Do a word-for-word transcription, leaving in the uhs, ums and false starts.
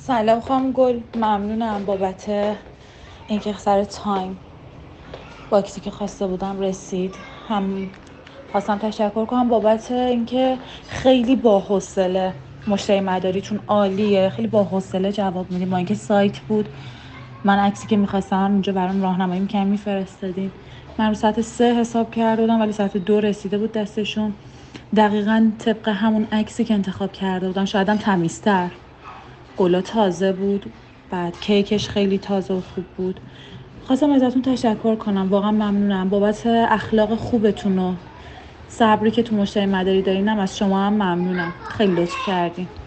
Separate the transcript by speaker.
Speaker 1: سلام خانم گل، ممنونم بابت اینکه سر تایم باکسی که خواسته بودم رسید. هم خواستم تشکر کنم بابت اینکه خیلی با حوصله مشتری مداریتون عالیه، خیلی با حوصله جواب میدیم. با اینکه سایت بود، من عکسی که میخواستم اونجا برام راهنمایی می‌کردین میفرستادین. من رو ساعت سه حساب کرده بودم ولی ساعت دو رسیده بود دستشون، دقیقاً طبق همون عکسی که انتخاب کرده بودم، شاید هم تمیزتر. گلا تازه بود، بعد کیکش خیلی تازه و خوب بود. خواستم ازتون تشکر کنم، واقعا ممنونم بابت اخلاق خوبتون و صبری که تو مشتری مداری دارینم. از شما هم ممنونم، خیلی لطف کردین.